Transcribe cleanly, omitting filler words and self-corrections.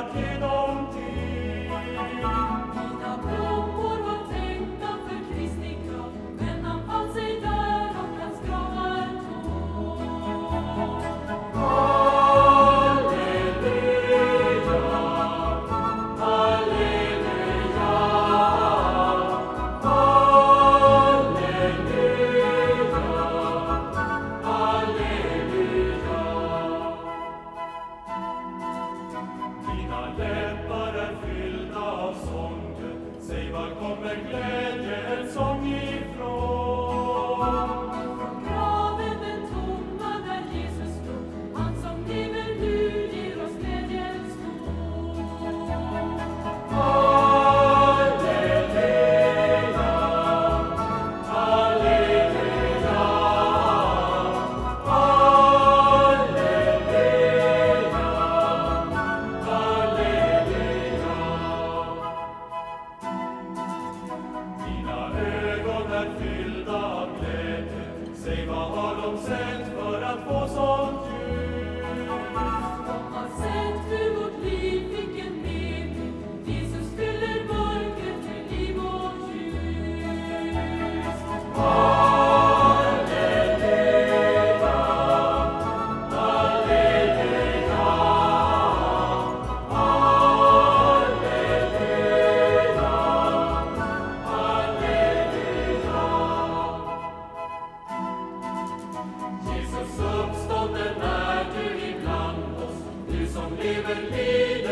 att ge dem till. Mina blommor var tänkta för Kristi grav, men han fann sig där och hans grav är tom. Läppar är fyllda av sånger, säg var kommer glädjens sång ifrån? Från graven den tomma där Jesus stod, han som lever nu ger oss glädjens ton. Fyllda av glädje, säg vad har de sett för att få sånt ljus? De har sett hur vårt liv fick en mening, Jesus fyller mörkret med liv och ljus. Jesus uppstånden är du ibland oss, du som lever liv.